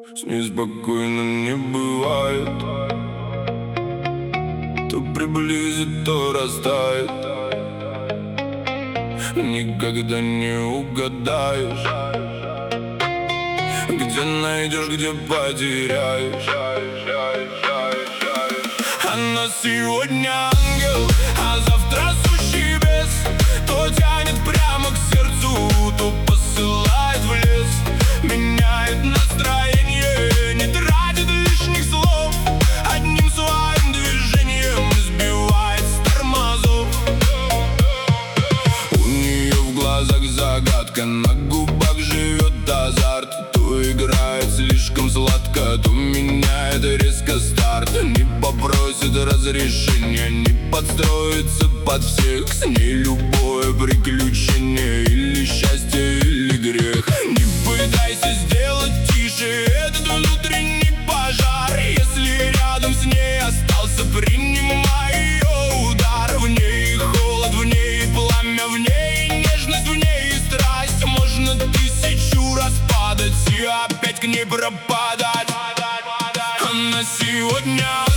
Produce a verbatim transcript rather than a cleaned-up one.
С ней спокойно не бывает. То приблизит, то растает. Никогда не угадаешь, где найдешь, где потеряешь. Она сегодня ангел, а завтра сущий бес. То тянет прямо к сердцу, то посылает в лес. Меняет настроение, не тратит лишних слов. Одним своим движением сбивает с тормозов. У нее в глазах загадка, на губах живет азарт. То играет слишком сладко, то меняет резко старт. Не попросит разрешения, не подстроится под всех. С ней любое приключение, или счастье, или грех. Не пытайся сделать тише этот внутренний пожар. Если рядом с ней остался, принимай ее удар. В ней холод, в ней пламя, в ней нежность, в ней страсть. Можно тысячу раз падать и опять к ней пропадать. Она сегодня